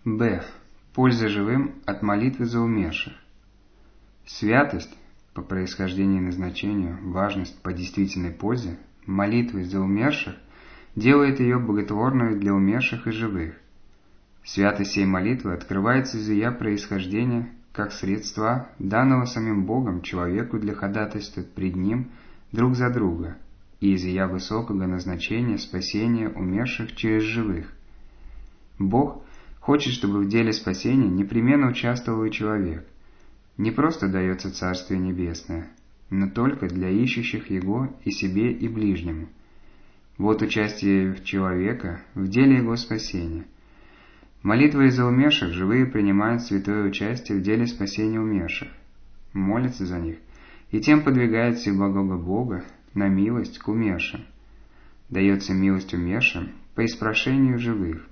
Б. Польза живым от молитвы за умерших. Святость, по происхождению и назначению, важность по действительной пользе, молитвы за умерших делает ее боготворной для умерших и живых. Святость сей молитвы открывается из ее происхождения как средства, данного самим Богом человеку для ходатайства пред Ним друг за друга, и из ее высокого назначения спасения умерших через живых. Бог хочет, чтобы в деле спасения непременно участвовал и человек. Не просто дается Царствие Небесное, но только для ищущих Его и себе, и ближнему. Вот участие человека в деле его спасения. Молитвой за умерших живые принимают святое участие в деле спасения умерших, молятся за них, и тем подвигают всеблагого Бога на милость к умершим. Дается милость умершим по испрошению живых.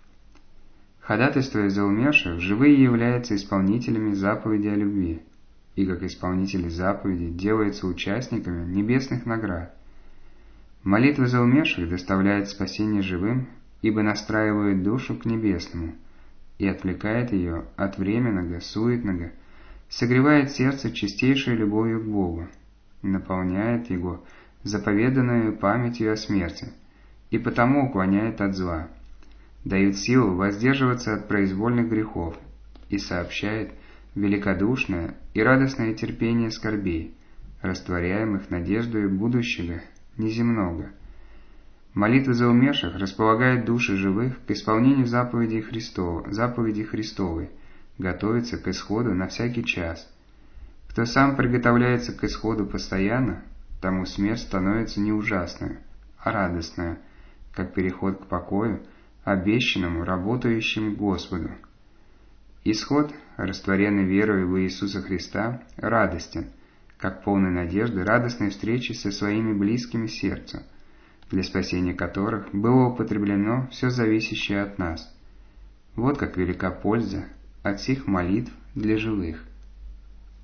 Ходатайствуя за умерших, живые являются исполнителями заповеди о любви, и как исполнители заповеди делаются участниками небесных наград. Молитва за умерших доставляет спасение живым, ибо настраивает душу к небесному и отвлекает ее от временного, суетного, согревает сердце чистейшей любовью к Богу, наполняет его заповеданную памятью о смерти и потому уклоняет от зла, дает силу воздерживаться от произвольных грехов и сообщает великодушное и радостное терпение скорбей, растворяемых надеждой будущего неземного. Молитва за умерших располагает души живых к исполнению заповеди Христовой, готовится к исходу на всякий час. Кто сам приготовляется к исходу постоянно, тому смерть становится не ужасной, а радостной, как переход к покою, обещанному работающему Господу. Исход, растворенный верою в Иисуса Христа, радостен, как полной надежды радостной встречи со своими близкими сердцу, для спасения которых было употреблено все зависящее от нас. Вот как велика польза от сих молитв для живых.